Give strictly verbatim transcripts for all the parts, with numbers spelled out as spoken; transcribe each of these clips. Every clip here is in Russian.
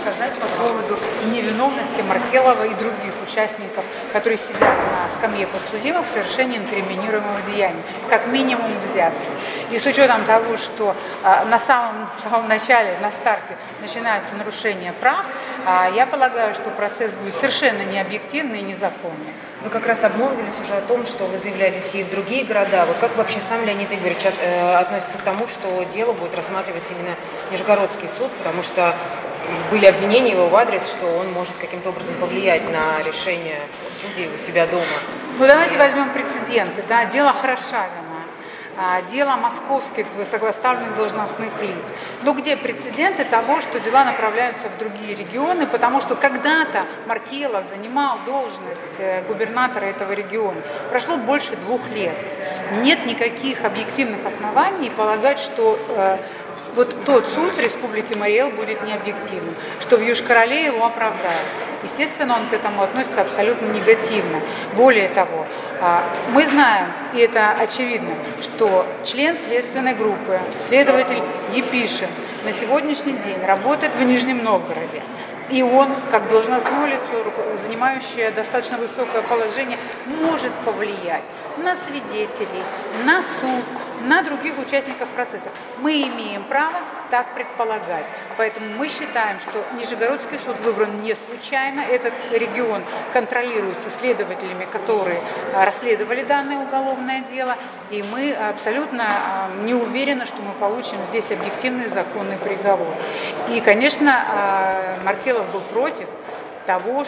сказать по поводу невиновности Маркелова и других участников, которые сидят на скамье подсудимых в совершении инкриминируемого деяния, как минимум взятки. И с учетом того, что а, на самом, в самом начале, на старте начинаются нарушения прав, а, я полагаю, что процесс будет совершенно необъективный и незаконный. Вы как раз обмолвились уже о том, что вы заявлялись и в другие города. Вот как вообще сам Леонид Игоревич от, э, относится к тому, что дело будет рассматривать именно Нижегородский суд, потому что были обвинения его в адрес, что он может каким-то образом повлиять на решение судей у себя дома? Ну давайте возьмем прецеденты. Да? Дело Хорошавина. Дело московских высокопоставленных должностных лиц. Но где прецеденты того, что дела направляются в другие регионы, потому что когда-то Маркелов занимал должность губернатора этого региона. Прошло больше двух лет. Нет никаких объективных оснований полагать, что э, вот тот суд Республики Марий Эл будет необъективным, что в Йошкар-Оле его оправдают. Естественно, он к этому относится абсолютно негативно. Более того, мы знаем, и это очевидно, что член следственной группы, следователь Епишин, на сегодняшний день работает в Нижнем Новгороде. И он, как должностное лицо, занимающее достаточно высокое положение, может повлиять на свидетелей, на суд, на других участников процесса. Мы имеем право так предполагать. Поэтому мы считаем, что Нижегородский суд выбран не случайно. Этот регион контролируется следователями, которые расследовали данное уголовное дело. И мы абсолютно не уверены, что мы получим здесь объективный законный приговор. И, конечно, Маркелов был против того,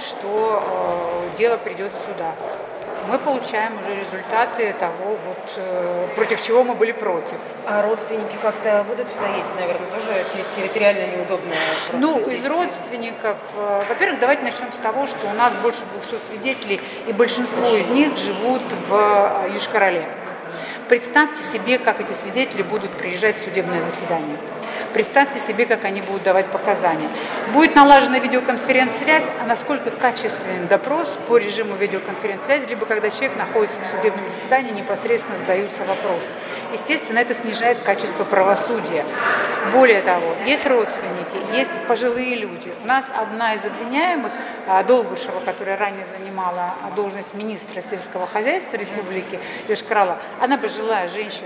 что дело придет сюда. Мы получаем уже результаты того, вот, против чего мы были против. А родственники как-то будут сюда ездить, наверное, тоже территориально неудобно? Ну, из здесь... родственников, во-первых, давайте начнем с того, что у нас больше двухсот свидетелей, и большинство из них живут в Йошкар-Оле. Представьте себе, как эти свидетели будут приезжать в судебное заседание. Представьте себе, как они будут давать показания. Будет налажена видеоконференц-связь, а насколько качественный допрос по режиму видеоконференц-связи, либо когда человек находится в судебном заседании, непосредственно задаются вопросы. Естественно, это снижает качество правосудия. Более того, есть родственники, есть пожилые люди. У нас одна из обвиняемых, Долгушева, которая ранее занимала должность министра сельского хозяйства Республики Йошкар-Ола, она пожилая женщина.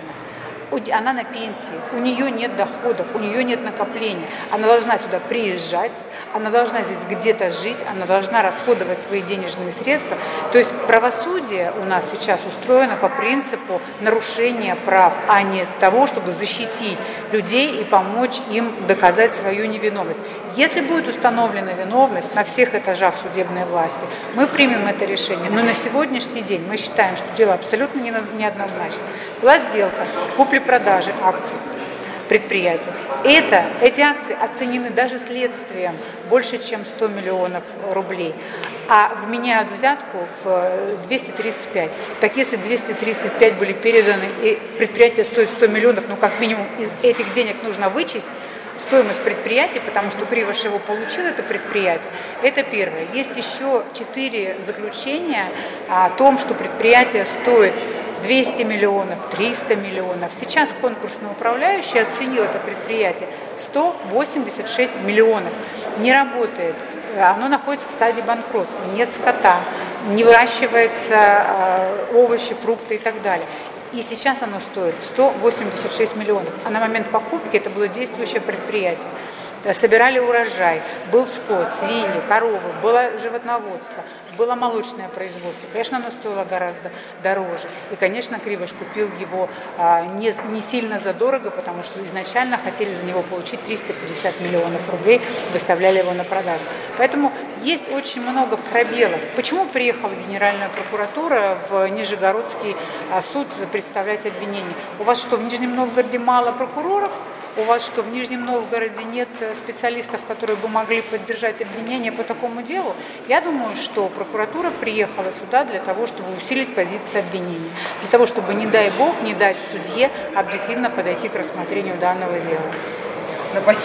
Она на пенсии, у нее нет доходов, у нее нет накоплений. Она должна сюда приезжать, она должна здесь где-то жить, она должна расходовать свои денежные средства. То есть правосудие у нас сейчас устроено по принципу нарушения прав, а не того, чтобы защитить людей и помочь им доказать свою невиновность. Если будет установлена виновность на всех этажах судебной власти, мы примем это решение. Но на сегодняшний день мы считаем, что дело абсолютно неоднозначно. Была сделка купли-продажи акций предприятия. Это, эти акции оценены даже следствием больше, чем сто миллионов рублей. А вменяют взятку в двести тридцать пять. Так если двести тридцать пять были переданы, и предприятие стоит сто миллионов, ну как минимум из этих денег нужно вычесть стоимость предприятия, потому что Кривошеев его получил, это предприятие. Это первое. Есть еще четыре заключения о том, что предприятие стоит двести миллионов, триста миллионов. Сейчас конкурсный управляющий оценил это предприятие сто восемьдесят шесть миллионов. Не работает. Оно находится в стадии банкротства. Нет скота, не выращивается э, овощи, фрукты и так далее. И сейчас оно стоит сто восемьдесят шесть миллионов. А на момент покупки это было действующее предприятие. Собирали урожай, был скот, свиньи, коровы, было животноводство, было молочное производство. Конечно, оно стоило гораздо дороже. И, конечно, Кривош купил его а, не, не сильно задорого, потому что изначально хотели за него получить триста пятьдесят миллионов рублей, выставляли его на продажу. Поэтому есть очень много пробелов. Почему приехала Генеральная прокуратура в Нижегородский а, суд представлять обвинение? У вас что, в Нижнем Новгороде мало прокуроров? У вас что, в Нижнем Новгороде нет специалистов, которые бы могли поддержать обвинение по такому делу? Я думаю, что прокуратура приехала сюда для того, чтобы усилить позиции обвинения. Для того, чтобы, не дай бог, не дать судье объективно подойти к рассмотрению данного дела. Спасибо.